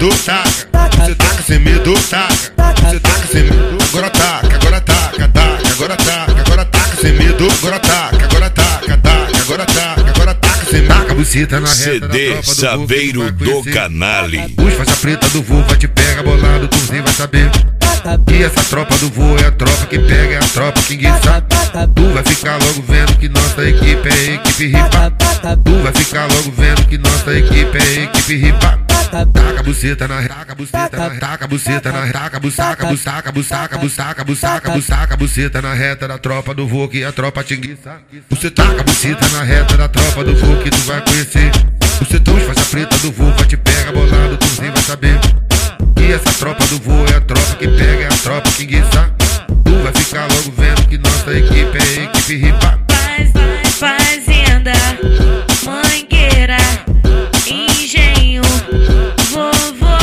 medo, taca. Você taca sem medo, taca. Você taca sem medo, agora taca, agora taca, taca, agora taca, agora taca sem medo, agora taca, agora taca, taca, agora taca, agora taca sem medo. Taca a buceta na reta CD da tropa do Chaveiro do Canali. Os faixa preta do voo vai te pega bolado, tu nem vai saber. E essa tropa do voo é a tropa que pega, é a tropa que enguiça. Tu vai ficar logo vendo que nossa equipe é equipe ripa. Tu vai ficar logo vendo que nossa equipe é equipe ripa. Taca a buceta na taca a buceta na taca a buceta na taca a busaca busaca busaca busaca busaca busaca a buceta na reta da tropa do voo que a tropa te enguiça. Você taca a buceta na reta da tropa do voo que tu vai conhecer. Você tão faixa preta do voo vai te pega bolado, tu nem vai saber. E essa tropa do voo é a tropa que pega, é a tropa que enguiça. Tu vai ficar logo vendo que nossa equipe é equipe ripa. Fazenda, Mangueira, Engenho, vovô.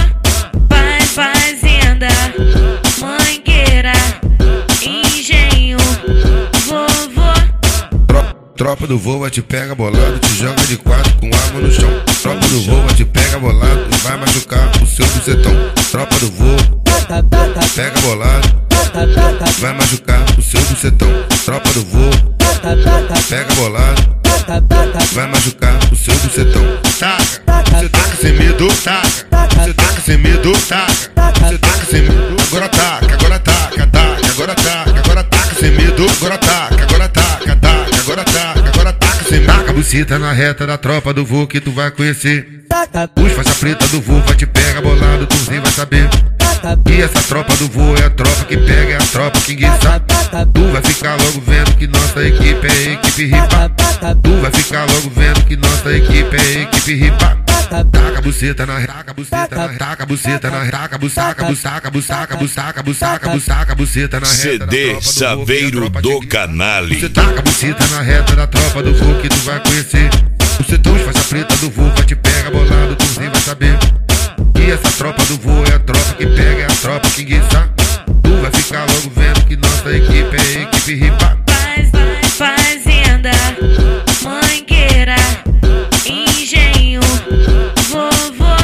Fazenda, Mangueira, Engenho, vovô. Tropa do voo te pega bolado, te joga de quatro com arma no chão. Tropa do voo te pega bolado e vai machucar o seu bucetão. Tropa do voo pega bolado, vai machucar o seu bucetão. Tropa do voo pega bolado, vai machucar o seu bucetão. Taca, você taca sem medo, taca. Você taca sem medo, taca. Você taca sem medo, agora taca, agora taca, taca, agora taca, agora taca sem medo, agora taca, agora taca, taca, agora taca, agora taca sem medo. Taca a buceta na reta da tropa do voo que tu vai conhecer. Os faixa preta do voo vai te pega bolado, tu nem vai saber. E essa tropa do voo é a tropa que pega, é a tropa que enguiça. Tu vai ficar logo vendo que nossa equipe é equipe ripa. Tu vai ficar logo vendo que nossa equipe é equipe ripa. Taca a buceta na taca a buceta na taca a buceta na taca busaca busaca busaca busaca busaca busaca buceta na reta CD Chaveiro do Canali. Você taca a buceta na reta da tropa do voo que tu vai conhecer. Você tão faixa preta do voo vai te pega bolado, tu nem vai saber. E essa tropa do voo é a tropa que pega, é a tropa que enguiça. Tu vai ficar logo vendo que nossa equipe é equipe ripa. Fazenda, Mangueira, Engenho, vovô.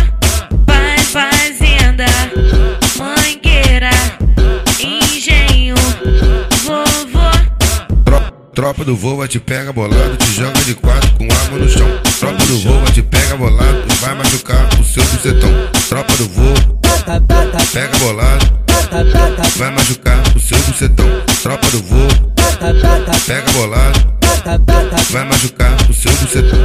Fazenda, Mangueira, Engenho, vovô. Tropa do voo te pega bolado, te joga de quatro com arma no chão. Tropa do voo te pega bolado e vai machucar o seu bucetão. Tropa do voo pega bolado, vai machucar o seu bucetão. Tropa do voo pega bolado, vai machucar o seu bucetão.